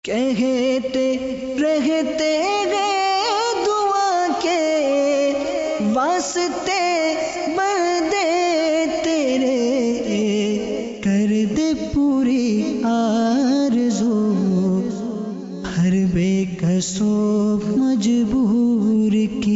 کہتے رہتے گئے دعا کے واسطے بندے تیرے، کر دے پوری آرزو ہر بے کسو مجبور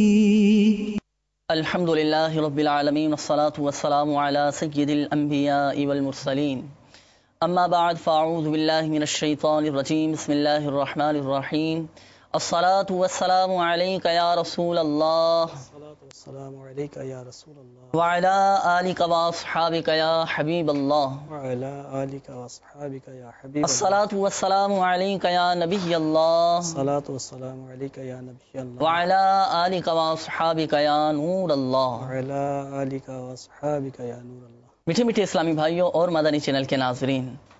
کی۔ الحمدللہ رب العالمین والصلاة والسلام علی سید الانبیاء والمرسلین، اما بعد فاعوذ باللہ من الشیطان الرجیم، بسم اللہ الرحمن الرحیم۔ الصلاة والسلام علیک یا رسول اللہ السلام علیکہ یا رسول اللہ وعلی آلک واصحابک یا حبیب اللہ، وعلی آلک واصحابک یا حبیب اللہ، الصلاة والسلام علیک یا نبی اللہ، الصلاۃ والسلام علیکہ یا نبی اللہ، وعلی آلک واصحابک یا نور اللہ۔ وعلی آلک واصحابک یا نور اللہ۔ میٹھے میٹھے اسلامی بھائیوں اور مدنی چینل کے ناظرین،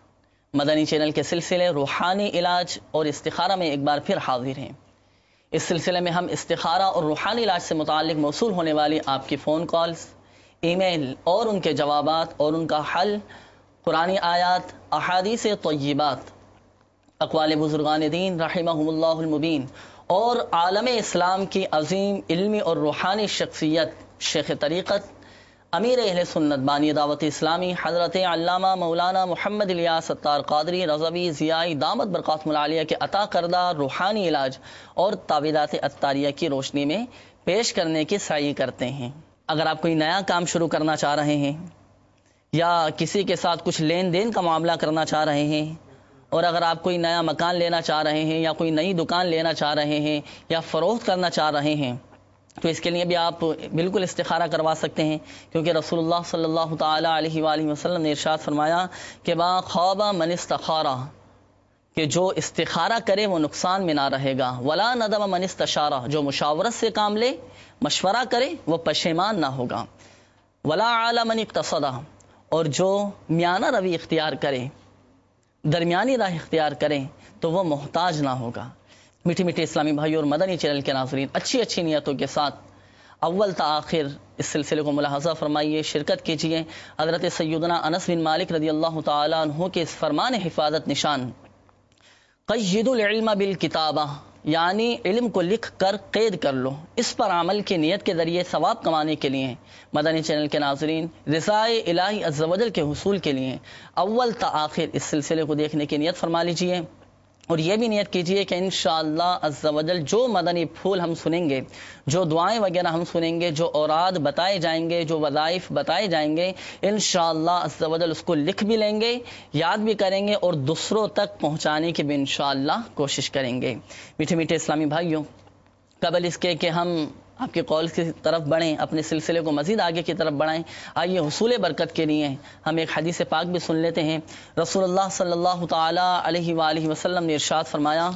مدنی چینل کے سلسلے روحانی علاج اور استخارہ میں ایک بار پھر حاضر ہیں۔ اس سلسلے میں ہم استخارہ اور روحانی علاج سے متعلق موصول ہونے والی آپ کی فون کالز، ای میل اور ان کے جوابات اور ان کا حل، قرآنی آیات، احادیث طیبات، اقوال بزرگان دین رحمہم اللہ المبین اور عالم اسلام کی عظیم علمی اور روحانی شخصیت شیخ طریقت امیر اہل سنت بانی دعوت اسلامی حضرت علامہ مولانا محمد الیاس ستار قادری رضوی ضیائی دامت برکاتہم العالیہ کے عطا کردہ روحانی علاج اور تعویذات عطاریہ کی روشنی میں پیش کرنے کی سعی کرتے ہیں۔ اگر آپ کوئی نیا کام شروع کرنا چاہ رہے ہیں یا کسی کے ساتھ کچھ لین دین کا معاملہ کرنا چاہ رہے ہیں، اور اگر آپ کوئی نیا مکان لینا چاہ رہے ہیں یا کوئی نئی دکان لینا چاہ رہے ہیں یا فروخت کرنا چاہ رہے ہیں، تو اس کے لیے بھی آپ بالکل استخارہ کروا سکتے ہیں، کیونکہ رسول اللہ صلی اللہ تعالی علیہ وآلہ وسلم نے ارشاد فرمایا کہ ما خاب من استخارہ، کہ جو استخارہ کرے وہ نقصان میں نہ رہے گا، ولا ندم من استشارہ، جو مشاورت سے کام لے، مشورہ کرے، وہ پشیمان نہ ہوگا، ولا عال من اقتصدہ، اور جو میانہ روی اختیار کرے، درمیانی راہ اختیار کرے، تو وہ محتاج نہ ہوگا۔ میٹھے میٹھے اسلامی بھائی اور مدنی چینل کے ناظرین، اچھی اچھی نیتوں کے ساتھ اول تا آخر اس سلسلے کو ملاحظہ فرمائیے، شرکت کیجیے۔ حضرت سیدنا انس بن مالک رضی اللہ تعالیٰ عنہ کے اس فرمان حفاظت نشان، قید العلم بالکتابہ، یعنی علم کو لکھ کر قید کر لو، اس پر عمل کی نیت کے ذریعے ثواب کمانے کے لیے، مدنی چینل کے ناظرین رضائے الہی عز و جل کے حصول کے لیے اول تا آخر اس سلسلے کو دیکھنے کی نیت فرما لیجیے، اور یہ بھی نیت کیجئے کہ انشاءاللہ عز و جل جو مدنی پھول ہم سنیں گے، جو دعائیں وغیرہ ہم سنیں گے، جو اوراد بتائے جائیں گے، جو وظائف بتائے جائیں گے، انشاءاللہ عز و جل اس کو لکھ بھی لیں گے، یاد بھی کریں گے اور دوسروں تک پہنچانے کی بھی انشاءاللہ کوشش کریں گے۔ میٹھے میٹھے اسلامی بھائیوں، قبل اس کے کہ ہم آپ کے قول کی طرف بڑھیں، اپنے سلسلے کو مزید آگے کی طرف بڑھائیں، آئیے حصول برکت کے لیے ہم ایک حدیث پاک بھی سن لیتے ہیں۔ رسول اللہ صلی اللہ تعالی علیہ وآلہ وسلم نے ارشاد فرمایا،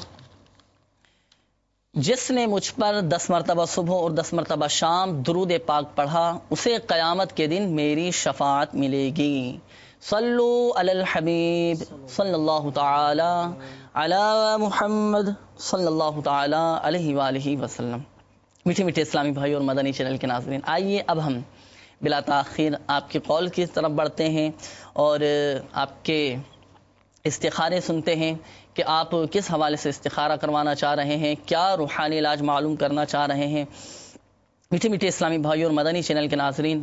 جس نے مجھ پر 10 مرتبہ صبح اور 10 مرتبہ شام درود پاک پڑھا، اسے قیامت کے دن میری شفاعت ملے گی۔ صلو علی الحبیب صلی اللہ تعالی علی محمد صلی اللہ تعالی علیہ وآلہ وسلم۔ میٹھے میٹھے اسلامی بھائی اور مدنی چینل کے ناظرین، آئیے اب ہم بلا تاخیر آپ کی قول کی طرف بڑھتے ہیں اور آپ کے استخارے سنتے ہیں کہ آپ کس حوالے سے استخارہ کروانا چاہ رہے ہیں، کیا روحانی علاج معلوم کرنا چاہ رہے ہیں۔ میٹھے میٹھے اسلامی بھائی اور مدنی چینل کے ناظرین،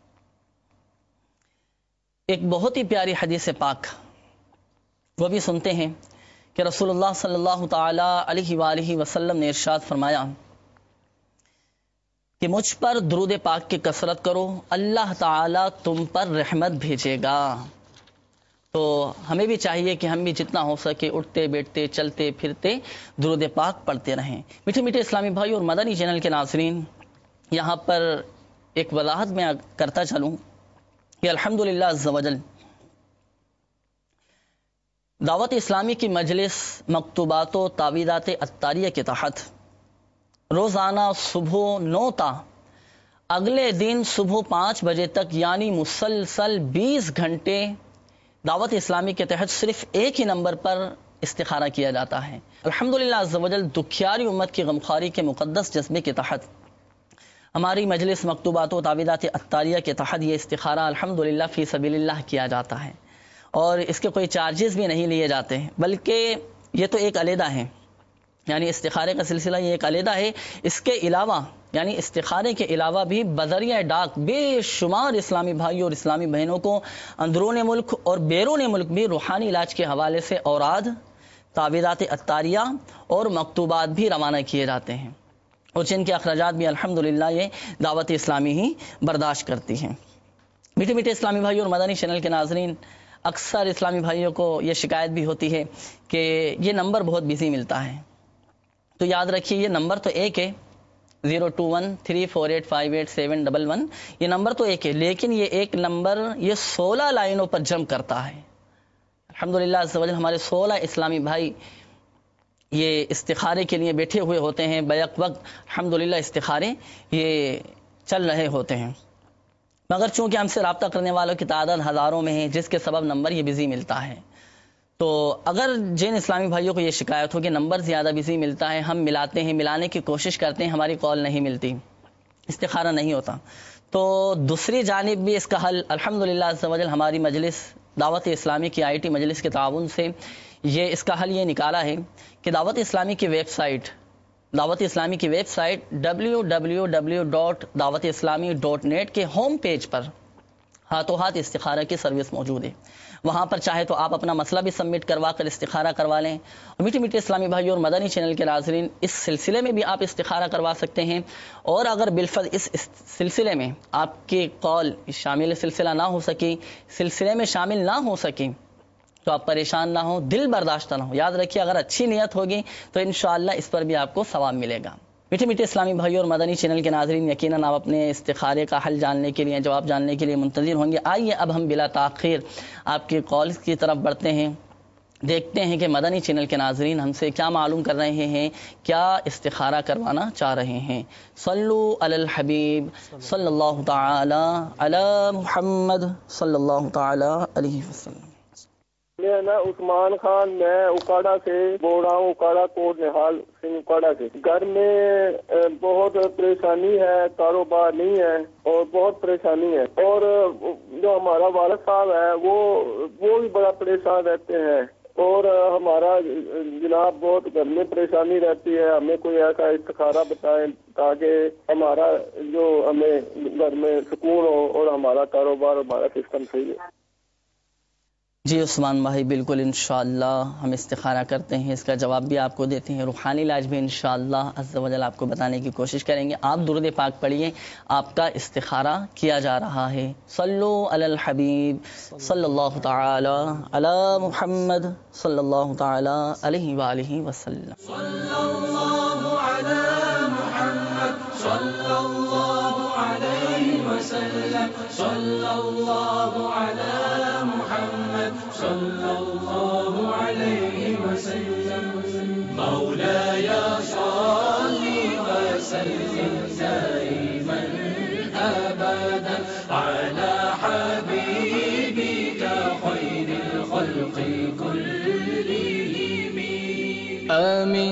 ایک بہت ہی پیاری حدیث پاک وہ بھی سنتے ہیں کہ رسول اللہ صلی اللہ تعالی علیہ وآلہ وسلم نے ارشاد فرمایا کہ مجھ پر درود پاک کی کثرت کرو، اللہ تعالیٰ تم پر رحمت بھیجے گا۔ تو ہمیں بھی چاہیے کہ ہم بھی جتنا ہو سکے اٹھتے بیٹھتے چلتے پھرتے درود پاک پڑھتے رہیں۔ میٹھے میٹھے اسلامی بھائی اور مدنی چینل کے ناظرین، یہاں پر ایک وضاحت میں کرتا چلوں کہ الحمدللہ عز و جل دعوت اسلامی کی مجلس مکتوبات و تعویذات عطاریہ کے تحت روزانہ صبح 9 تا اگلے دن صبح 5 بجے تک، یعنی مسلسل 20 گھنٹے دعوت اسلامی کے تحت صرف ایک ہی نمبر پر استخارہ کیا جاتا ہے۔ الحمدللہ عز و جل دکھیاری امت کی غمخواری کے مقدس جذبے کے تحت ہماری مجلس مکتوبات و تعویذات عطاریہ کے تحت یہ استخارہ الحمدللہ فی سبیل اللہ کیا جاتا ہے، اور اس کے کوئی چارجز بھی نہیں لیے جاتے ہیں، بلکہ یہ تو ایک علیحدہ ہے، یعنی استخارے کا سلسلہ یہ ایک علیحدہ ہے. اس کے علاوہ یعنی استخارے کے علاوہ بھی بذریعہ ڈاک بے شمار اسلامی بھائیوں اور اسلامی بہنوں کو اندرون ملک اور بیرون ملک بھی روحانی علاج کے حوالے سے اوراد، تعویذات عطاریہ اور مکتوبات بھی روانہ کیے جاتے ہیں، اور جن کے اخراجات بھی الحمدللہ یہ دعوت اسلامی ہی برداشت کرتی ہیں. میٹھے میٹھے اسلامی بھائیوں اور مدنی چینل کے ناظرین، اکثر اسلامی بھائیوں کو یہ شکایت بھی ہوتی ہے کہ یہ نمبر بہت بزی ملتا ہے. تو یاد رکھیے یہ نمبر تو ایک ہے، 021348587111، یہ نمبر تو ایک ہے، لیکن یہ ایک نمبر یہ 16 لائنوں پر جم کرتا ہے. الحمدللہ عز و جل ہمارے 16 اسلامی بھائی یہ استخارے کے لیے بیٹھے ہوئے ہوتے ہیں، بیک وقت الحمدللہ استخارے یہ چل رہے ہوتے ہیں. مگر چونکہ ہم سے رابطہ کرنے والوں کی تعداد ہزاروں میں ہے، جس کے سبب نمبر یہ بزی ملتا ہے. تو اگر جن اسلامی بھائیوں کو یہ شکایت ہو کہ نمبر زیادہ بزی ملتا ہے، ہم ملاتے ہیں، ملانے کی کوشش کرتے ہیں، ہماری کال نہیں ملتی، استخارہ نہیں ہوتا، تو دوسری جانب بھی اس کا حل الحمدللہ عز و جل ہماری مجلس دعوت اسلامی کی IIT مجلس کے تعاون سے یہ اس کا حل یہ نکالا ہے کہ دعوت اسلامی کی ویب سائٹ www.dawatislami.net کے ہوم پیج پر ہاتھوں ہاتھ استخارہ کی سروس موجود ہے. وہاں پر چاہے تو آپ اپنا مسئلہ بھی سبمٹ کروا کر استخارہ کروا لیں. اور میٹھے میٹھے اسلامی بھائیوں اور مدنی چینل کے ناظرین، اس سلسلے میں بھی آپ استخارہ کروا سکتے ہیں. اور اگر بالفرض اس سلسلے میں آپ کی کال شامل سلسلہ نہ ہو سکی، سلسلے میں شامل نہ ہو سکی، تو آپ پریشان نہ ہوں، دل برداشتہ نہ ہو. یاد رکھیے اگر اچھی نیت ہوگی تو انشاءاللہ اس پر بھی آپ کو ثواب ملے گا. میٹھے میٹھے اسلامی بھائیوں اور مدنی چینل کے ناظرین، یقیناً آپ اپنے استخارے کا حل جاننے کے لیے، جواب جاننے کے لیے منتظر ہوں گے. آئیے اب ہم بلا تاخیر آپ کی کالز کی طرف بڑھتے ہیں، دیکھتے ہیں کہ مدنی چینل کے ناظرین ہم سے کیا معلوم کر رہے ہیں، کیا استخارہ کروانا چاہ رہے ہیں. صلو علی الحبیب صلی اللہ تعالی علی محمد صلی اللہ تعالی علیہ وسلم. میں عثمان خان، میں اکاڑا سے بول رہا ہوں، اکاڑا کوٹ نہال سنگھ اکاڑا سے. گھر میں بہت پریشانی ہے، کاروبار نہیں ہے اور بہت پریشانی ہے. اور جو ہمارا والد صاحب ہے وہ بھی بڑا پریشان رہتے ہیں. اور ہمارا جناب بہت گھر میں پریشانی رہتی ہے. ہمیں کوئی ایسا استخارہ بتائیں تاکہ ہمارا جو ہمیں گھر میں سکون ہو اور ہمارا کاروبار، ہمارا سسٹم صحیح ہے. جی عثمان بھائی، بالکل انشاءاللہ ہم استخارہ کرتے ہیں، اس کا جواب بھی آپ کو دیتے ہیں، روحانی علاج بھی انشاءاللہ عز و جل آپ کو بتانے کی کوشش کریں گے. آپ درود پاک پڑھیے، آپ کا استخارہ کیا جا رہا ہے. صلو علی الحبیب صلی اللہ تعالی علی محمد صلی اللہ تعالی علیہ وآلہ وسلم. صلی اللہ علی محمد صلی اللہ علیہ وسلم. صلی اللہ علی محمد صلی اللہ علیہ وسلم. مولاي صل وسلم دائما ابدا على حبيبك خير الخلق كلهم. آمن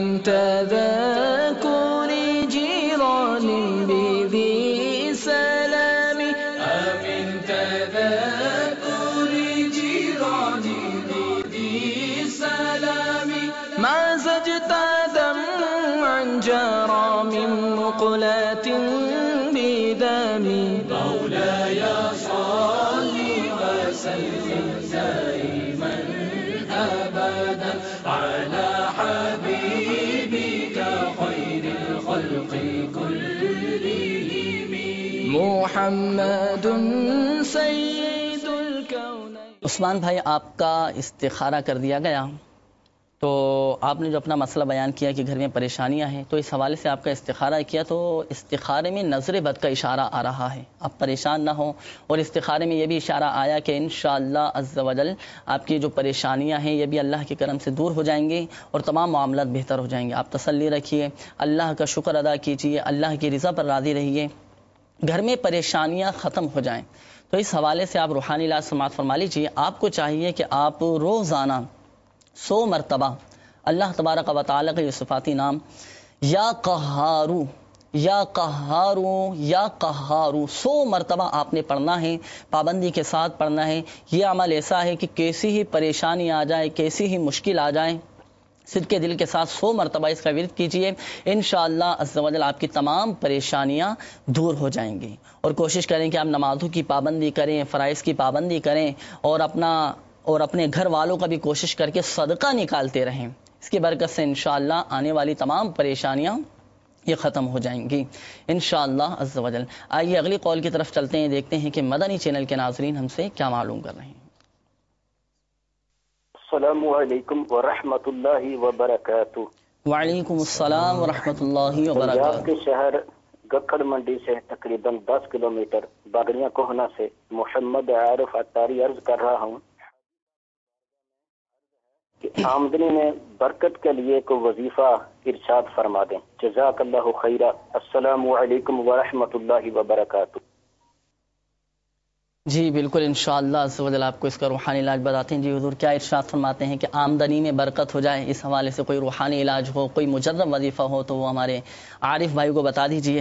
تذكر جيران بذي سلام. آمن تذكر جيران بذي سلام. ما زجت دمعا جرى من مقلاة بدم. مولاي صل وسلم دائما ابدا على حبيبك خير الخلق كلهم. محمد سيد الكونين. عثمان بھائی، آپ کا استخارہ کر دیا گیا. تو آپ نے جو اپنا مسئلہ بیان کیا کہ گھر میں پریشانیاں ہیں، تو اس حوالے سے آپ کا استخارہ کیا، تو استخارے میں نظر بد کا اشارہ آ رہا ہے. آپ پریشان نہ ہوں، اور استخارے میں یہ بھی اشارہ آیا کہ انشاءاللہ عز و جل آپ کی جو پریشانیاں ہیں یہ بھی اللہ کے کرم سے دور ہو جائیں گی اور تمام معاملات بہتر ہو جائیں گے. آپ تسلی رکھیے، اللہ کا شکر ادا کیجیے، اللہ کی رضا پر راضی رہیے، گھر میں پریشانیاں ختم ہو جائیں. تو اس حوالے سے آپ روحانی علاج سماعت فرما لیجیے. آپ کو چاہیے کہ آپ روزانہ 100 مرتبہ اللہ تبارک و تعالیٰ کا یہ صفاتی نام یا قہارو یا قہارو یا قہارو 100 مرتبہ آپ نے پڑھنا ہے، پابندی کے ساتھ پڑھنا ہے. یہ عمل ایسا ہے کہ کیسی ہی پریشانی آ جائے، کیسی ہی مشکل آ جائے، صدقے دل کے ساتھ 100 مرتبہ اس کا ورد کیجئے، انشاءاللہ عز و جل آپ کی تمام پریشانیاں دور ہو جائیں گی۔ اور کوشش کریں کہ آپ نمازوں کی پابندی کریں، فرائض کی پابندی کریں، اور اپنے گھر والوں کا بھی کوشش کر کے صدقہ نکالتے رہیں۔ اس کی برکت سے انشاءاللہ آنے والی تمام پریشانیاں یہ ختم ہو جائیں گی انشاءاللہ عز و جل۔ آئیے اگلی قول کی طرف چلتے ہیں، دیکھتے ہیں کہ مدنی چینل کے ناظرین ہم سے کیا معلوم کر رہے ہیں۔ السلام علیکم ورحمۃ اللہ وبرکاتہ۔ وعلیکم السلام ورحمۃ اللہ پنجاب وبرکاتہ۔ کے شہر گکھڑ منڈی سے تقریباً 10 کلومیٹر باگڑیاں کوہنا سے محمد عارف عطاری عرض کر رہا ہوں کہ آمدنی میں برکت کے لیے کوئی وظیفہ ارشاد فرما دیں، جزاک اللہ خیرہ۔ السلام علیکم ورحمۃ اللہ وبرکاتہ۔ جی بالکل انشاءاللہ عز و جل آپ کو اس کا روحانی علاج بتاتے ہیں۔ جی حضور کیا ارشاد فرماتے ہیں کہ آمدنی میں برکت ہو جائے، اس حوالے سے کوئی روحانی علاج ہو، کوئی مجرب وظیفہ ہو تو وہ ہمارے عارف بھائی کو بتا دیجئے۔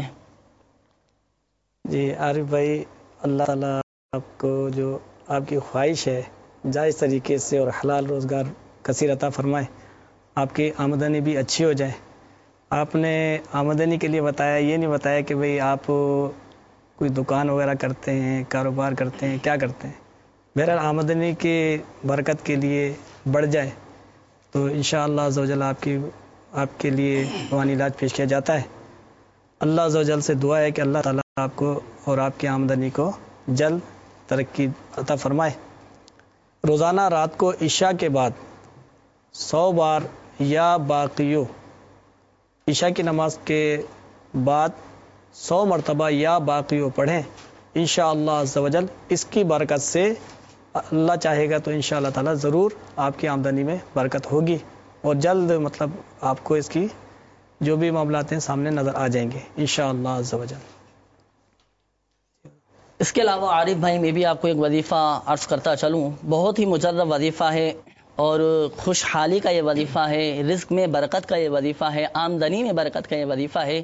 جی عارف بھائی، اللہ تعالیٰ آپ کو جو آپ کی خواہش ہے جائز طریقے سے اور حلال روزگار کثیر عطا فرمائے، آپ کی آمدنی بھی اچھی ہو جائے۔ آپ نے آمدنی کے لیے بتایا، یہ نہیں بتایا کہ بھئی آپ کوئی دکان وغیرہ کرتے ہیں، کاروبار کرتے ہیں، کیا کرتے ہیں۔ بہرحال آمدنی کی برکت کے لیے بڑھ جائے تو انشاءاللہ عز و جل آپ کے لیے روحانی علاج پیش کیا جاتا ہے۔ اللہ عز و جل سے دعا ہے کہ اللہ تعالیٰ آپ کو اور آپ کی آمدنی کو جلد ترقی عطا فرمائے۔ روزانہ رات کو عشاء کے بعد 100 بار یا باقیو، عشاء کی نماز کے بعد 100 مرتبہ یا باقیو پڑھیں انشاءاللہ عز و جل۔ اس کی برکت سے اللہ چاہے گا تو انشاءاللہ تعالی ضرور آپ کی آمدنی میں برکت ہوگی، اور جلد آپ کو اس کی جو بھی معاملات ہیں سامنے نظر آ جائیں گے انشاءاللہ عز و جل۔ اس کے علاوہ عارف بھائی میں بھی آپ کو ایک وظیفہ عرض کرتا چلوں، بہت ہی مجرب وظیفہ ہے اور خوشحالی کا یہ وظیفہ ہے، رزق میں برکت کا یہ وظیفہ ہے، آمدنی میں برکت کا یہ وظیفہ ہے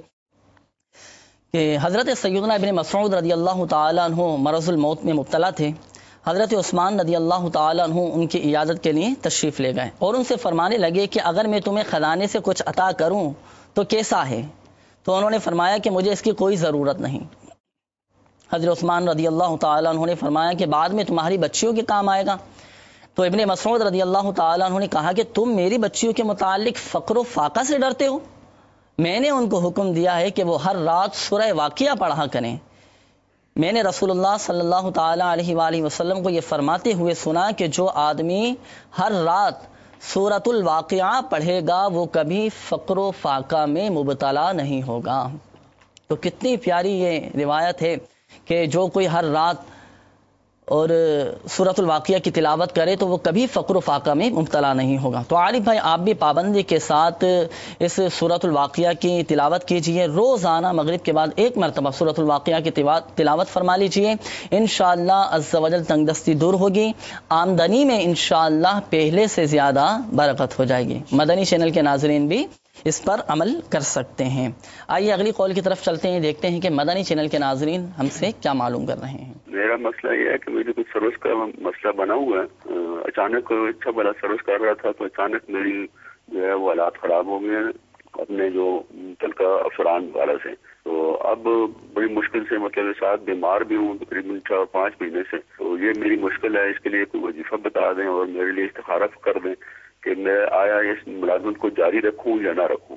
کہ حضرت سیدنا ابن مسعود رضی اللہ تعالیٰ عنہ مرض الموت میں مبتلا تھے۔ حضرت عثمان رضی اللہ تعالیٰ عنہ ان کی عیادت کے لیے تشریف لے گئے اور ان سے فرمانے لگے کہ اگر میں تمہیں خزانے سے کچھ عطا کروں تو کیسا ہے؟ تو انہوں نے فرمایا کہ مجھے اس کی کوئی ضرورت نہیں۔ حضرت عثمان رضی اللہ تعالیٰ عنہ نے فرمایا کہ بعد میں تمہاری بچیوں کے کام آئے گا۔ تو ابن مسعود رضی اللہ تعالیٰ عنہ نے کہا کہ تم میری بچیوں کے متعلق فقر و فاقہ سے ڈرتے ہو؟ میں نے ان کو حکم دیا ہے کہ وہ ہر رات سورہ واقعہ پڑھا کریں۔ میں نے رسول اللہ صلی اللہ تعالیٰ علیہ وآلہ وسلم کو یہ فرماتے ہوئے سنا کہ جو آدمی ہر رات سورۃ الواقعہ پڑھے گا وہ کبھی فقر و فاقہ میں مبتلا نہیں ہوگا۔ تو کتنی پیاری یہ روایت ہے کہ جو کوئی ہر رات اور سورۃ الواقعہ کی تلاوت کرے تو وہ کبھی فقر و فاقہ میں مبتلا نہیں ہوگا۔ تو عارف بھائی آپ بھی پابندی کے ساتھ اس سورۃ الواقعہ کی تلاوت کیجئے، روزانہ مغرب کے بعد 1 مرتبہ سورۃ الواقعہ کی تلاوت فرما لیجئے، انشاءاللہ عز و جل تنگ دستی دور ہوگی، آمدنی میں انشاءاللہ پہلے سے زیادہ برکت ہو جائے گی۔ مدنی چینل کے ناظرین بھی اس پر عمل کر سکتے ہیں۔ آئیے اگلی قول کی طرف چلتے ہیں، دیکھتے ہیں کہ مدنی چینل کے ناظرین ہم سے کیا معلوم کر رہے ہیں۔ میرا مسئلہ یہ ہے کہ مجھے کچھ سروس کا مسئلہ بنا ہوا ہے، اچانک اچھا بڑا سروس کر رہا تھا تو اچانک میری جو ہے وہ حالات خراب ہو گئے اپنے جو متعلقہ افسران والا سے، تو اب بڑی مشکل سے مطلب ساتھ بیمار بھی ہوں تقریباً 4-5 مہینے سے، تو یہ میری مشکل ہے، اس کے لیے کوئی وظیفہ بتا دیں اور میرے لیے استخارہ کر دیں کہ میں آیا اس ملازمت کو جاری رکھوں یا نہ رکھوں۔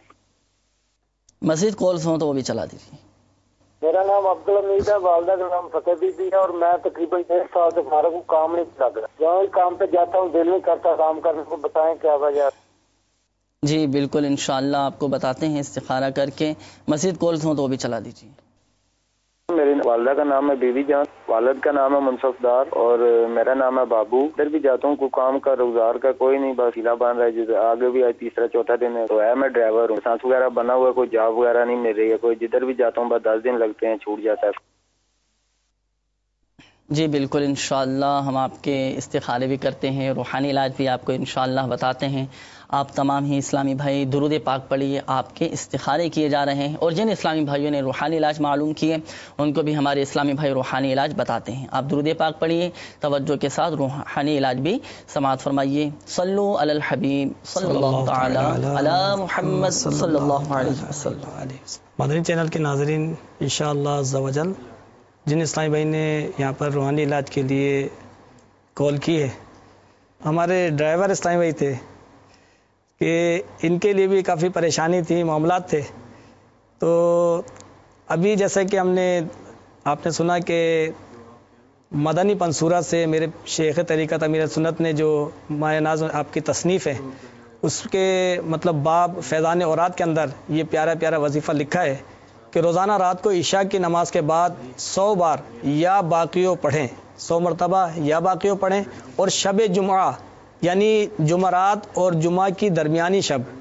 مزید کالز ہوں تو وہ بھی چلا دیجیے۔ میرا نام عبدالحمید ہے، والدہ کا نام فتح بی بی ہے، اور میں تقریباً 1 سال سے فارغ ہوں، کام نہیں لگ رہا، جہاں کام پہ جاتا ہوں دل نہیں کرتا کام کرنے کو، بتائیں کیا وجہ؟ جی بالکل انشاءاللہ آپ کو بتاتے ہیں استخارہ کر کے، مزید کالز ہوں تو وہ بھی چلا دیجیے۔ میری والدہ کا نام ہے بی بی جان، والد کا نام ہے منصف دار، اور میرا نام ہے بابو۔ ادھر بھی جاتا ہوں، کوئی کام کا روزگار کا کوئی نہیں، بس ہیلا بن رہا ہے، جیسے آگے بھی آج 3-4 دن ہے تو ہے، میں ڈرائیور ہوں، لائسنس وغیرہ بنا ہوا ہے، کوئی جاب وغیرہ نہیں مل رہی ہے، کوئی جدھر بھی جاتا ہوں بس 10 دن لگتے ہیں، چھوٹ جاتا ہے۔ جی بالکل انشاءاللہ ہم آپ کے استخارے بھی کرتے ہیں، روحانی علاج بھی آپ کو انشاءاللہ بتاتے ہیں۔ آپ تمام ہی اسلامی بھائی درود پاک پڑھیے. آپ کے استخارے کیے جا رہے ہیں اور جن اسلامی بھائیوں نے روحانی علاج معلوم کیے ان کو بھی ہمارے اسلامی بھائی روحانی علاج بتاتے ہیں. آپ درود پاک پڑھیے, توجہ کے ساتھ روحانی علاج بھی سماعت فرمائیے. صلو علی الحبیب صلی اللہ تعالی علی محمد صلی اللہ علیہ وسلم. مدنی چینل کے ناظرین, انشاءاللہ عز و جل جن اسلامی بھائی نے یہاں پر روحانی علاج کے لیے کال کی ہے, ہمارے ڈرائیور اسلامی بھائی تھے کہ ان کے لیے بھی کافی پریشانی تھی, معاملات تھے. تو ابھی جیسا کہ ہم نے آپ نے سنا کہ مدنی پنصورہ سے میرے شیخ طریقت امیر سنت نے جو مایہ ناز آپ کی تصنیف ہے اس کے مطلب باب فیضان اوراد کے اندر یہ پیارا پیارا وظیفہ لکھا ہے کہ روزانہ رات کو عشاء کی نماز کے بعد 100 بار یا باقیوں پڑھیں, 100 مرتبہ یا باقیوں پڑھیں, اور شب جمعہ یعنی جمعرات اور جمعہ کی درمیانی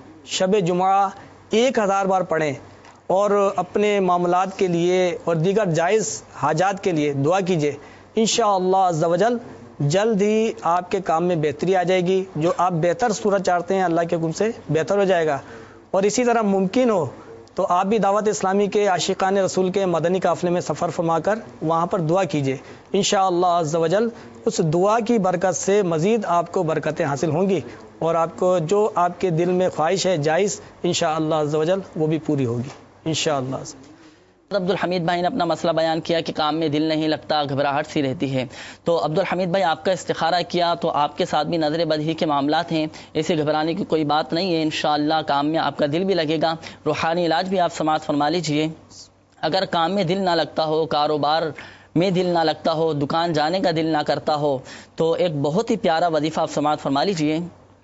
شب جمعہ 1000 بار پڑھیں, اور اپنے معاملات کے لیے اور دیگر جائز حاجات کے لیے دعا کیجیے. انشاءاللہ عز و جل جلد ہی آپ کے کام میں بہتری آ جائے گی. جو آپ بہتر صورت چاہتے ہیں اللہ کے حکم سے بہتر ہو جائے گا. اور اسی طرح ممکن ہو تو آپ بھی دعوت اسلامی کے عاشقان رسول کے مدنی قافلے میں سفر فرما کر وہاں پر دعا کیجیے. انشاءاللہ عز و جل اس دعا کی برکت سے مزید آپ کو برکتیں حاصل ہوں گی, اور آپ کو جو آپ کے دل میں خواہش ہے جائز انشاءاللہ عز و جل وہ بھی پوری ہوگی انشاءاللہ. عبد الحمید بھائی نے اپنا مسئلہ بیان کیا کہ کام میں دل نہیں لگتا, گھبراہٹ سی رہتی ہے. تو عبد الحمید بھائی آپ کا استخارہ کیا تو آپ کے ساتھ بھی نظر بدہی کے معاملات ہیں, ایسے گھبرانے کی کوئی بات نہیں ہے. انشاءاللہ کام میں آپ کا دل بھی لگے گا. روحانی علاج بھی آپ سماعت فرما لیجئے. اگر کام میں دل نہ لگتا ہو, کاروبار میں دل نہ لگتا ہو, دکان جانے کا دل نہ کرتا ہو, تو ایک بہت ہی پیارا وظیفہ آپ سماعت فرما لیجئے.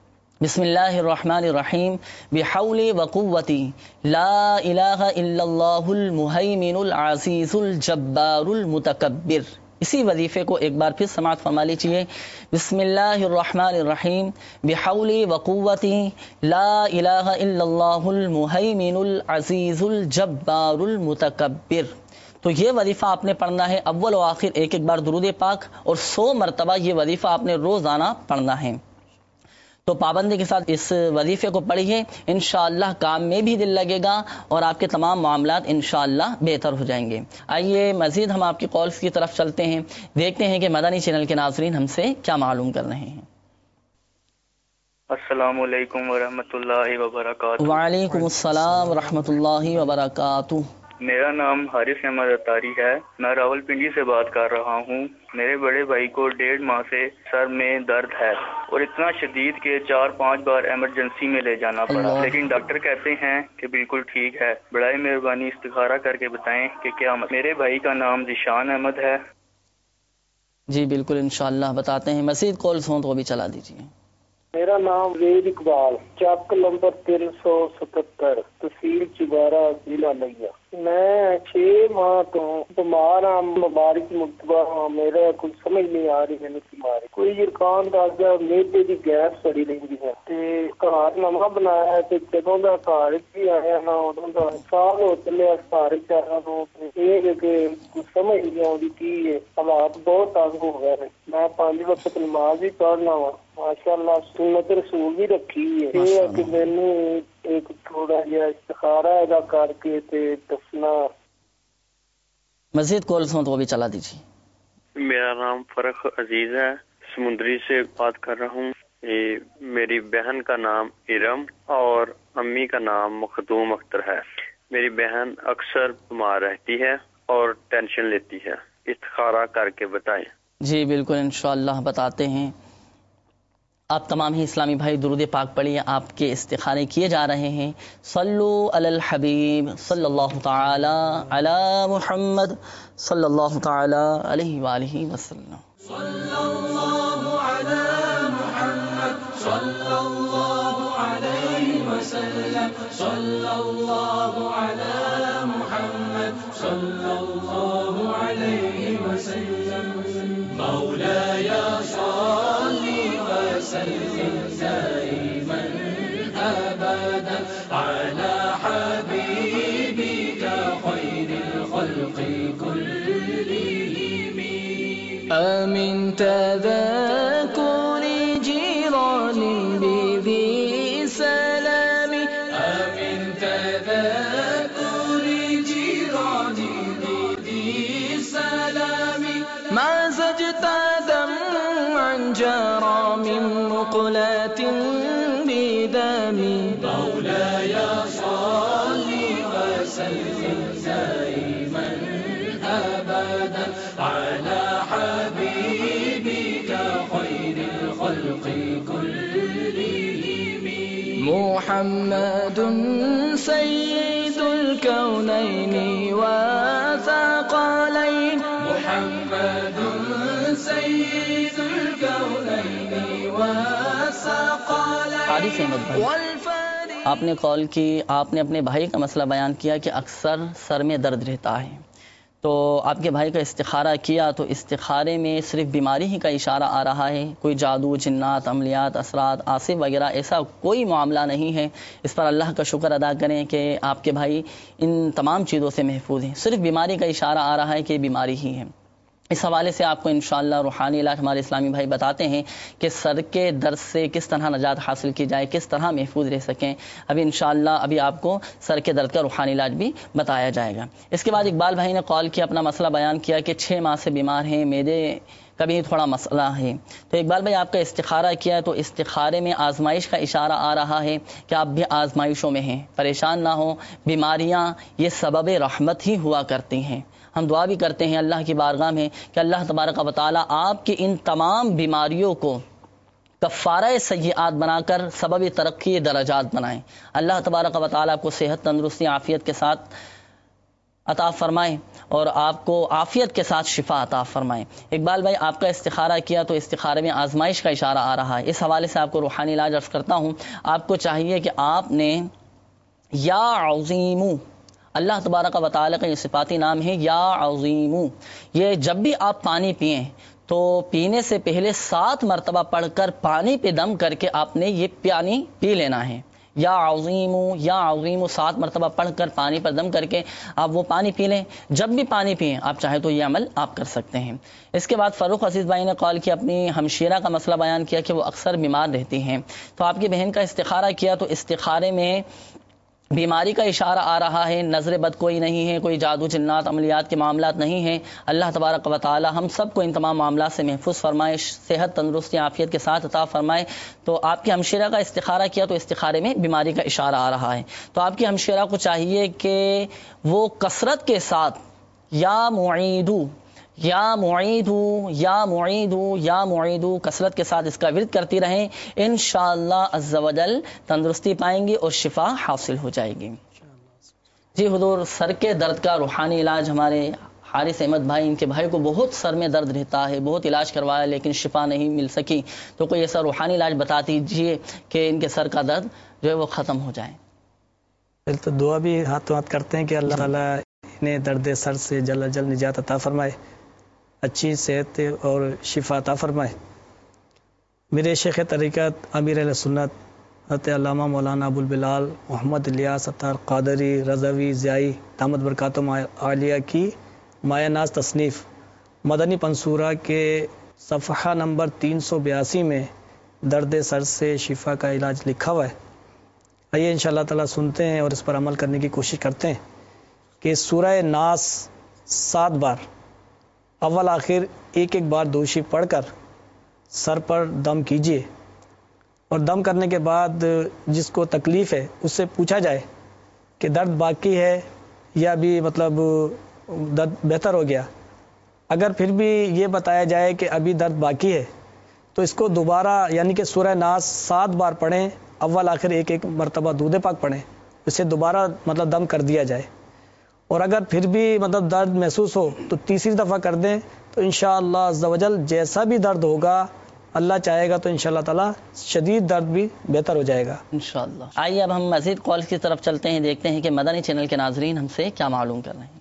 بسم اللہ الرحمن الرحیم. بحولی وقوتی لا الہ الا اللہ المہیمن العزیز الجبار المتکبر. اسی وظیفے کو ایک بار پھر سماعت فرما لیجیے. بسم اللہ الرحمن الرحیم. بحولی وقوتی لا الہ الا اللہ المہیمن العزیز الجبار المتکبر. تو یہ وظیفہ آپ نے پڑھنا ہے, اول و آخر ایک بار درود پاک, اور 100 مرتبہ یہ وظیفہ آپ نے روزانہ پڑھنا ہے. تو پابندی کے ساتھ اس وظیفے کو پڑھیے, انشاءاللہ کام میں بھی دل لگے گا اور آپ کے تمام معاملات انشاءاللہ بہتر ہو جائیں گے. آئیے مزید ہم آپ کی کالز کی طرف چلتے ہیں, دیکھتے ہیں کہ مدنی چینل کے ناظرین ہم سے کیا معلوم کر رہے ہیں. السلام علیکم ورحمۃ اللہ وبرکاتہ. وعلیکم السلام ورحمۃ اللہ وبرکاتہ. میرا نام حارث احمد اتاری ہے, میں راولپنڈی سے بات کر رہا ہوں. میرے بڑے بھائی کو 1.5 ماہ سے سر میں درد ہے اور اتنا شدید کہ 4-5 بار ایمرجنسی میں لے جانا پڑا, لیکن ڈاکٹر کہتے ہیں کہ بالکل ٹھیک ہے. بڑائی مہربانی استخارہ کر کے بتائیں کہ کیا میرے بھائی کا نام ذیشان احمد ہے. جی بالکل انشاءاللہ بتاتے ہیں. مزید کالز ہوں تو وہ بھی چلا دیجیے. میرا نام وید اقبال, چک نمبر 377, تحصیل چبارہ, ضلع لیا. میں 6 ماہ تو بیمار ہوں, مبارک مکتبہ ہوں. میرا کچھ سمجھ نہیں آ رہی مینوں بیماری, کوئی ارکان دسدا میدے دی گیس سڑی رہندی ہے تے گھر نواں بنایا ہے تے جدوں دا گھر بھی آیا نا اودوں دا سال ہو چلے گھر چاہا تو یہ کہ کچھ سمجھ نہیں آتی کی ہے. حالات بہت تنگ ہو گئے ہیں. میں 5 وقت نماز بھی پڑھنا وا, ماشاءاللہ سنت رسول بھی رکھی ہے. یہ ہے کہ مینوں ایک تھوڑا جہا استخارہ ادا کر کے تے دسنا. مزید کالز ہوں تو وہ بھی چلا دیجیے. میرا نام فرخ عزیز ہے, سمندری سے بات کر رہا ہوں. میری بہن کا نام ارم اور امی کا نام مخدوم اختر ہے. میری بہن اکثر بیمار رہتی ہے اور ٹینشن لیتی ہے, استخارہ کر کے بتائیں. جی بالکل انشاءاللہ بتاتے ہیں. آپ تمام ہی اسلامی بھائی درود پاک پڑھیے, آپ کے استخارے کیے جا رہے ہیں. صلو علی الحبیب صلی اللہ تعالی علی محمد صلی اللہ تعالی علیہ وآلہ وسلم. صلی اللہ علی محمد صلی اللہ علیہ وسلم. صلی اللہ علی محمد صلی اللہ علیہ وسلم. مولاي صل وسلم دائما ابدا على حبيبك خير الخلق كلهم. من تذكر جيران بذي محمد سيد الكونين والثقلين محمد سيد الكونين والثقلين. عارف احمد بھائی، آپ نے کال کی، آپ نے اپنے بھائی کا مسئلہ بیان کیا کہ اکثر سر میں درد رہتا ہے، تو آپ کے بھائی کا استخارہ کیا تو استخارے میں صرف بیماری ہی کا اشارہ آ رہا ہے، کوئی جادو، جنات، عملیات، اثرات، آصف وغیرہ ایسا کوئی معاملہ نہیں ہے. اس پر اللہ کا شکر ادا کریں کہ آپ کے بھائی ان تمام چیزوں سے محفوظ ہیں، صرف بیماری کا اشارہ آ رہا ہے کہ بیماری ہی ہے. اس حوالے سے آپ کو انشاءاللہ روحانی علاج ہمارے اسلامی بھائی بتاتے ہیں کہ سر کے درد سے کس طرح نجات حاصل کی جائے، کس طرح محفوظ رہ سکیں. ابھی انشاءاللہ ابھی آپ کو سر کے درد کا روحانی علاج بھی بتایا جائے گا. اس کے بعد اقبال بھائی نے کال کیا، اپنا مسئلہ بیان کیا کہ 6 ماہ سے بیمار ہیں، میدے کا بھی تھوڑا مسئلہ ہے. تو اقبال بھائی آپ کا استخارہ کیا تو استخارے میں آزمائش کا اشارہ آ رہا ہے کہ آپ بھی آزمائشوں میں ہیں. پریشان نہ ہو، بیماریاں یہ سبب رحمت ہی ہوا کرتی ہیں. ہم دعا بھی کرتے ہیں اللہ کی بارگاہ میں کہ اللہ تبارک و تعالی آپ کی ان تمام بیماریوں کو کفارہ سیئات بنا کر سبب ترقی درجات بنائیں. اللہ تبارک و تعالی آپ کو صحت، تندرستی، عافیت کے ساتھ عطا فرمائے اور آپ کو عافیت کے ساتھ شفا عطا فرمائے. اقبال بھائی آپ کا استخارہ کیا تو استخارے میں آزمائش کا اشارہ آ رہا ہے. اس حوالے سے آپ کو روحانی علاج عرض کرتا ہوں. آپ کو چاہیے کہ آپ نے یا عظیم، اللہ تبارک و تعالی کا یہ صفاتی نام ہے یا عظیم، یہ جب بھی آپ پانی پئیں تو پینے سے پہلے 7 مرتبہ پڑھ کر پانی پہ دم کر کے آپ نے یہ پانی پی لینا ہے. یا عظیم، یا عظیم 7 مرتبہ پڑھ کر پانی پر دم کر کے آپ وہ پانی پی لیں. جب بھی پانی پئیں آپ چاہیں تو یہ عمل آپ کر سکتے ہیں. اس کے بعد فاروق عزیز بھائی نے کال کی، اپنی ہمشیرہ کا مسئلہ بیان کیا کہ وہ اکثر بیمار رہتی ہیں. تو آپ کی بہن کا استخارہ کیا تو استخارے میں بیماری کا اشارہ آ رہا ہے، نظر بد کوئی نہیں ہے، کوئی جادو، جنات، عملیات کے معاملات نہیں ہیں. اللہ تبارک و تعالی ہم سب کو ان تمام معاملات سے محفوظ فرمائے، صحت، تندرستی، عافیت کے ساتھ عطا فرمائے. تو آپ کی ہمشیرہ کا استخارہ کیا تو استخارے میں بیماری کا اشارہ آ رہا ہے. تو آپ کی ہمشیرہ کو چاہیے کہ وہ کثرت کے ساتھ یا معیدو، یا معیدو، یا معیدو، یا معیدو کثرت کے ساتھ اس کا ورد کرتی رہیں. انشاءاللہ عز و جل تندرستی پائیں گی اور شفا حاصل ہو جائے گی. جی حضور، سر کے درد کا روحانی علاج ہمارے حارث احمد بھائی، ان کے بھائی کو بہت سر میں درد رہتا ہے، بہت علاج کروایا لیکن شفا نہیں مل سکی. تو کوئی ایسا روحانی علاج بتا دیجیے کہ ان کے سر کا درد جو ہے وہ ختم ہو جائے. تو دعا بھی ہاتھ کرتے ہیں کہ اللہ تعالیٰ انہیں درد سر سے جل نجات عطا فرمائے، اچھی صحت اور شفا عطا فرمائے. میرے شیخ طریقت امیر اہل سنت حضرت علامہ مولانا ابوالبلال محمد الیاس اتار قادری رضوی ضیائی دامت برکاتہم عالیہ کی مایہ ناز تصنیف مدنی پنصورہ کے صفحہ نمبر 382 میں درد سر سے شفا کا علاج لکھا ہوا ہے. آئیے انشاءاللہ تعالیٰ سنتے ہیں اور اس پر عمل کرنے کی کوشش کرتے ہیں کہ سورہ ناس 7 بار اول آخر ایک بار دوشی پڑھ کر سر پر دم کیجیے، اور دم کرنے کے بعد جس کو تکلیف ہے اس سے پوچھا جائے کہ درد باقی ہے یا بھی مطلب درد بہتر ہو گیا. اگر پھر بھی یہ بتایا جائے کہ ابھی درد باقی ہے تو اس کو دوبارہ یعنی کہ سورہ ناس 7 بار پڑھیں، اول آخر ایک مرتبہ درود پاک پڑھیں، اسے دوبارہ مطلب دم کر دیا جائے. اور اگر پھر بھی مطلب درد محسوس ہو تو تیسری دفعہ کر دیں تو انشاءاللہ عز و جل جیسا بھی درد ہوگا اللہ چاہے گا تو انشاءاللہ تعالی شدید درد بھی بہتر ہو جائے گا انشاءاللہ. آئیے اب ہم مزید کالز کی طرف چلتے ہیں، دیکھتے ہیں کہ مدنی چینل کے ناظرین ہم سے کیا معلوم کر رہے ہیں.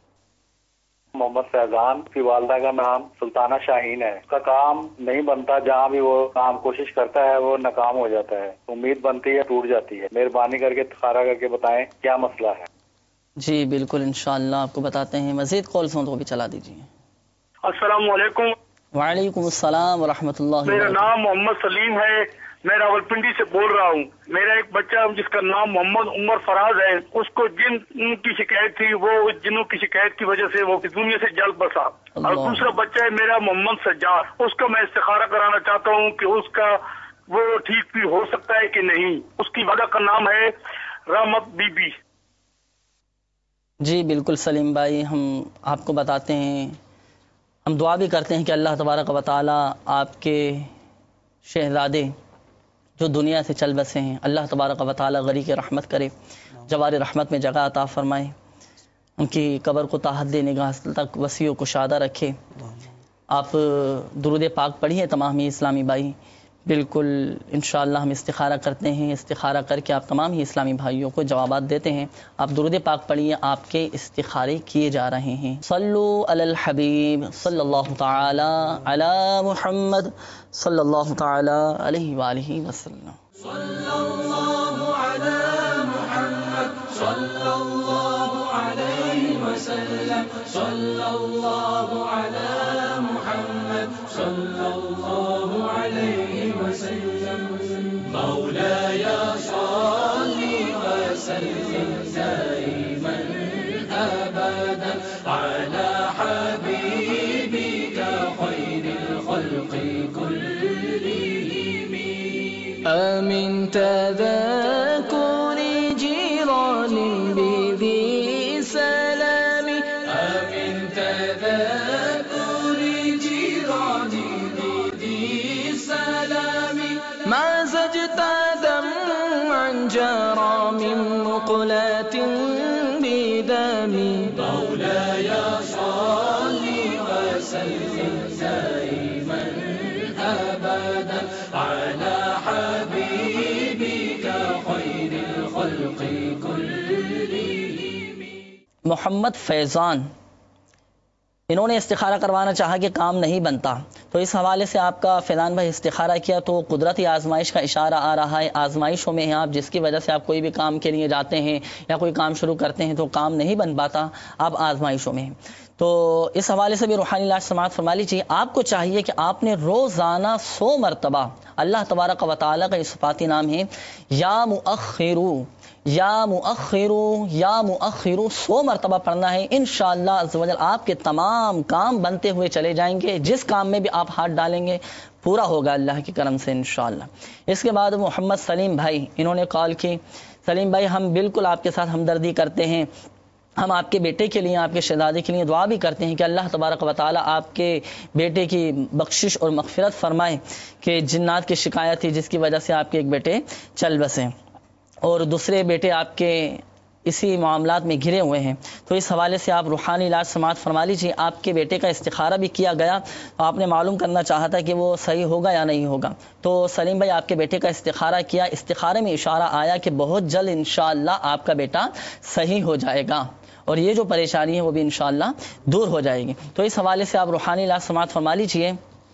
محمد فیضان کی والدہ کا نام سلطانہ شاہین ہے. اس کا کام نہیں بنتا، جہاں بھی وہ کام کوشش کرتا ہے وہ ناکام ہو جاتا ہے. امید بنتی ہے ٹوٹ جاتی ہے. مہربانی کر کے استخارہ کر کے بتائیں کیا مسئلہ ہے. جی بالکل انشاءاللہ آپ کو بتاتے ہیں. مزید کالز ہوں تو بھی چلا دیجیے. السلام علیکم. وعلیکم السلام ورحمۃ اللہ. میرا نام محمد سلیم ہے، میں راولپنڈی سے بول رہا ہوں. میرا ایک بچہ جس کا نام محمد عمر فراز ہے، اس کو جن کی شکایت تھی، وہ جنوں کی شکایت کی وجہ سے وہ دنیا سے جل بسا. اور دوسرا بچہ ہے میرا محمد سجاد، اس کا میں استخارہ کرانا چاہتا ہوں کہ اس کا وہ ٹھیک بھی ہو سکتا ہے کہ نہیں. اس کی والدہ کا نام ہے رحمت بی بی. جی بالکل سلیم بھائی، ہم آپ کو بتاتے ہیں، ہم دعا بھی کرتے ہیں کہ اللہ تبارک و تعالی آپ کے شہزادے جو دنیا سے چل بسے ہیں، اللہ تبارک و تعالی غریق رحمت کرے، جوار رحمت میں جگہ عطا فرمائے، ان کی قبر کو تا حد نگاہ تک وسیع و کشادہ رکھے۔ آپ درود پاک پڑھیے تمام ہی اسلامی بھائی، بالکل انشاءاللہ ہم استخارہ کرتے ہیں، استخارہ کر کے آپ تمام ہی اسلامی بھائیوں کو جوابات دیتے ہیں۔ آپ درود پاک پڑھیے، آپ کے استخارے کیے جا رہے ہیں۔ صلو علی الحبیب صلی اللہ تعالی علی محمد صلی اللہ تعالی علیہ وآلہ وسلم۔ صلی اللہ علی محمد صلی اللہ علیہ وسلم، صلی اللہ علی محمد صلی اللہ علیہ وسلم، مولاي صل وسلم دائما ابدا على حبيبك خير الخلق كلهم، من تذكر جيران بذي سلام، من تذكر جيران بذي سلام، ما زجت دمعا جرى من مقلة بدم، مولاي صل وسلم دائما ابدا على حبيبك خير الخلق كلهم۔ محمد فیضان، انہوں نے استخارہ کروانا چاہا کہ کام نہیں بنتا، تو اس حوالے سے آپ کا فیضان بھائی استخارہ کیا تو قدرتی آزمائش کا اشارہ آ رہا ہے، آزمائشوں میں ہیں آپ، جس کی وجہ سے آپ کوئی بھی کام کے لیے جاتے ہیں یا کوئی کام شروع کرتے ہیں تو کام نہیں بن پاتا، آپ آزمائشوں میں ہیں۔ تو اس حوالے سے بھی روحانی علاج سماعت فرما لیجیے، آپ کو چاہیے کہ آپ نے روزانہ 100 مرتبہ اللہ تبارک و تعالیٰ کا یہ صفاتی نام ہے یا مؤخرو یا مؤخرو یا مؤخرو 100 مرتبہ پڑھنا ہے۔ انشاءاللہ عز و جل آپ کے تمام کام بنتے ہوئے چلے جائیں گے، جس کام میں بھی آپ ہاتھ ڈالیں گے پورا ہوگا اللہ کے کرم سے انشاءاللہ۔ اس کے بعد محمد سلیم بھائی، انہوں نے کال کی، سلیم بھائی ہم بالکل آپ کے ساتھ ہمدردی کرتے ہیں، ہم آپ کے بیٹے کے لیے، آپ کے شہزادے کے لیے دعا بھی کرتے ہیں کہ اللہ تبارک و تعالی آپ کے بیٹے کی بخشش اور مغفرت فرمائے، کہ جنات کی شکایت تھی جس کی وجہ سے آپ کے ایک بیٹے چل بسے اور دوسرے بیٹے آپ کے اسی معاملات میں گھرے ہوئے ہیں، تو اس حوالے سے آپ روحانی علاج سماعت فرما لیجیے۔ آپ کے بیٹے کا استخارہ بھی کیا گیا، آپ نے معلوم کرنا چاہا تھا کہ وہ صحیح ہوگا یا نہیں ہوگا، تو سلیم بھائی آپ کے بیٹے کا استخارہ کیا، استخارے میں اشارہ آیا کہ بہت جلد انشاءاللہ آپ کا بیٹا صحیح ہو جائے گا اور یہ جو پریشانی ہے وہ بھی انشاءاللہ دور ہو جائے گی۔ تو اس حوالے سے آپ روحانی علاج سماعت فرما لیجیے۔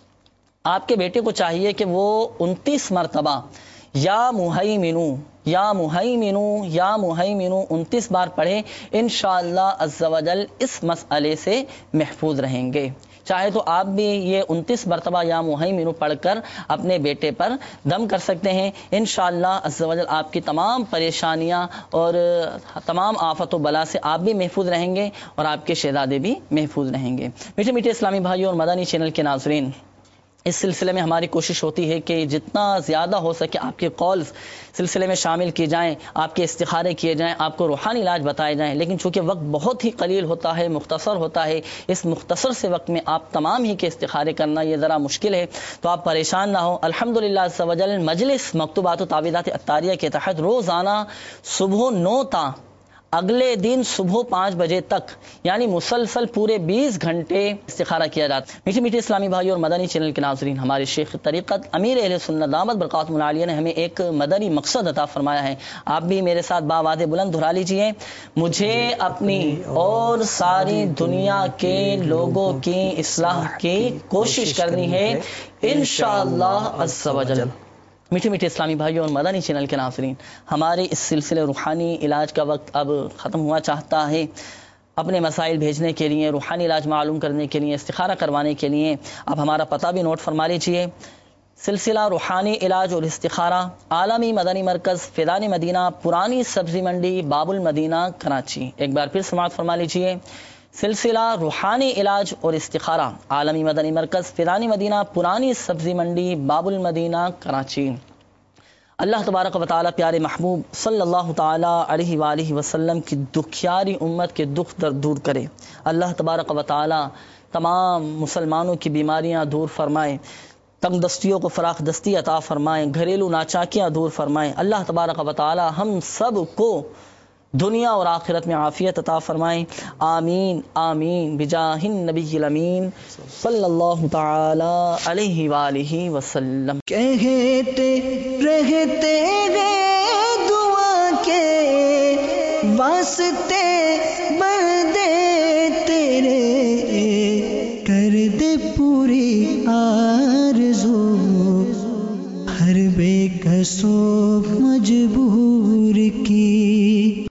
آپ کے بیٹے کو چاہیے کہ وہ 29 مرتبہ یا مہیمنو یا مہیمنو یا مہیمنو 29 بار پڑھے، انشاءاللہ عز و جل اس مسئلے سے محفوظ رہیں گے۔ چاہے تو آپ بھی یہ 29 مرتبہ یا مہیمنو پڑھ کر اپنے بیٹے پر دم کر سکتے ہیں، انشاءاللہ عز و جل آپ کی تمام پریشانیاں اور تمام آفت و بلا سے آپ بھی محفوظ رہیں گے اور آپ کے شہزادے بھی محفوظ رہیں گے۔ میٹھے میٹھے اسلامی بھائیوں اور مدنی چینل کے ناظرین، اس سلسلے میں ہماری کوشش ہوتی ہے کہ جتنا زیادہ ہو سکے آپ کے کالز سلسلے میں شامل کیے جائیں، آپ کے استخارے کیے جائیں، آپ کو روحانی علاج بتائے جائیں، لیکن چونکہ وقت بہت ہی قلیل ہوتا ہے، مختصر ہوتا ہے، اس مختصر سے وقت میں آپ تمام ہی کے استخارے کرنا یہ ذرا مشکل ہے، تو آپ پریشان نہ ہو۔ الحمدللہ عز و جل مجلس مکتوبات و تعویذات عطاریہ کے تحت روزانہ صبح 9 تا اگلے دن صبح 5 بجے تک، یعنی مسلسل پورے 20 گھنٹے استخارہ کیا جاتا ہے۔ میٹھے میٹھے اسلامی بھائی اور مدنی چینل کے ناظرین، ہمارے شیخ طریقت امیر اہل سنت دامت برکاتہم العالیہ نے ہمیں ایک مدنی مقصد عطا فرمایا ہے، آپ بھی میرے ساتھ باواد بلند دہرا لیجئے، مجھے اپنی اور ساری دنیا کے لوگوں کی اصلاح کی کوشش کرنی ہے انشاءاللہ عز و جل۔ میٹھے میٹھے اسلامی بھائیوں اور مدنی چینل کے ناظرین، ہمارے اس سلسلے روحانی علاج کا وقت اب ختم ہوا چاہتا ہے۔ اپنے مسائل بھیجنے کے لیے، روحانی علاج معلوم کرنے کے لیے، استخارہ کروانے کے لیے آپ ہمارا پتہ بھی نوٹ فرما لیجیے۔ سلسلہ روحانی علاج اور استخارہ، عالمی مدنی مرکز فیضان مدینہ، پرانی سبزی منڈی، باب المدینہ، کراچی۔ ایک بار پھر سماعت فرما لیجیے۔ سلسلہ روحانی علاج اور استخارہ، عالمی مدنی مرکز فیضان مدینہ، پرانی سبزی منڈی، باب المدینہ، کراچی۔ اللہ تبارک و تعالی پیارے محبوب صلی اللہ تعالی علیہ وآلہ وسلم کی دکھیاری امت کے دکھ درد دور کرے۔ اللہ تبارک و تعالی تمام مسلمانوں کی بیماریاں دور فرمائے، تنگ دستیوں کو فراخ دستی عطا فرمائیں، گھریلو ناچاکیاں دور فرمائیں۔ اللہ تبارک و تعالی ہم سب کو دنیا اور آخرت میں عافیت عطا فرمائیں، آمین آمین بجاہ النبی الامین صلی اللہ تعالی علیہ وآلہ وسلم۔ کہتے رہتے ہیں دعا کے واسطے